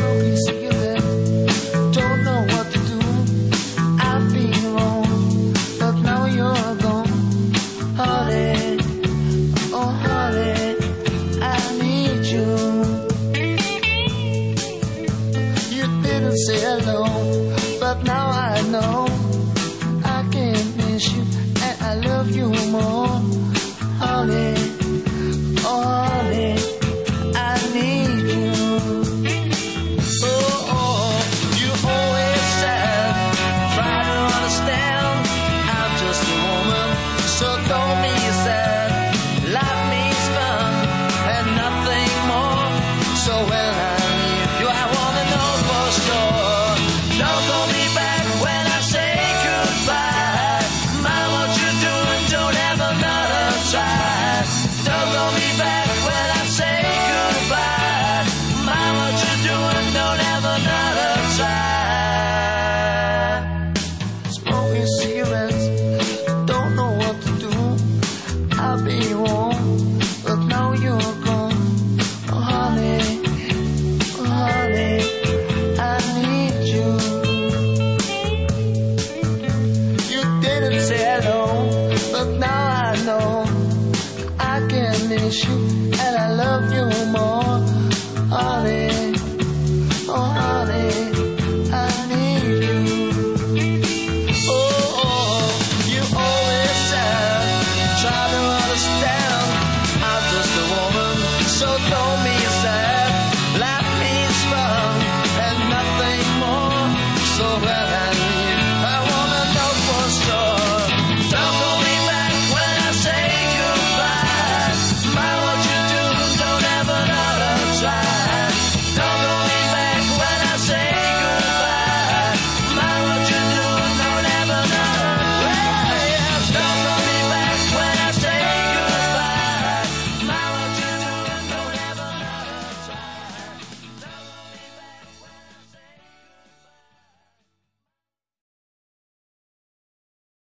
broken cigarette. Don't know what to do. I've been wrong, but now you're gone. Honey, oh honey, I need you. You didn't say hello.